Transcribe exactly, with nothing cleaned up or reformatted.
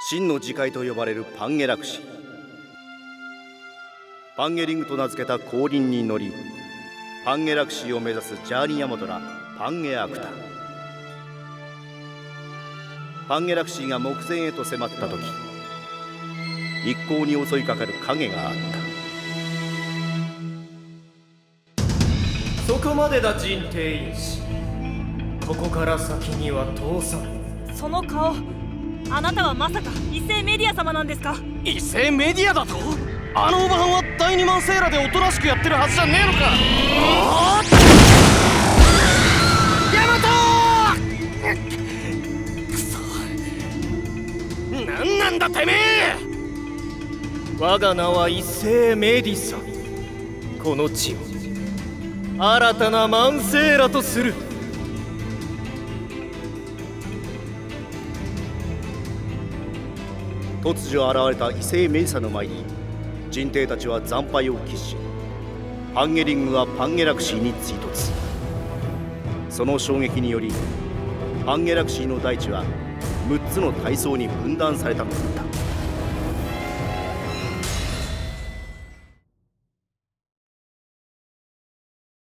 真の自戒と呼ばれるパンゲラクシー。パンゲリングと名付けた後輪に乗り、パンゲラクシーを目指すジャーニーヤマトらパンゲアクタ。パンゲラクシーが目前へと迫った時、一向に襲いかかる影があった。 そこまでだ人定因子。ここから先には通さん。 その顔、あなたはまさか異性メディア様なんですか？ 異性メディアだと？あのおばはんは第二万セーラでおとなしくやってるはずじゃねえのか。ヤマト！くそ、なんなんだてめえ！ 我が名は異性メディサ。この地を新たなマンセーラとする。 突如現れた異性メディサの前に、人帝たちは惨敗を喫し、パンゲリングはパンゲラクシーに追突。その衝撃により、パンゲラクシーの大地はむっつの階層に分断されたのだった。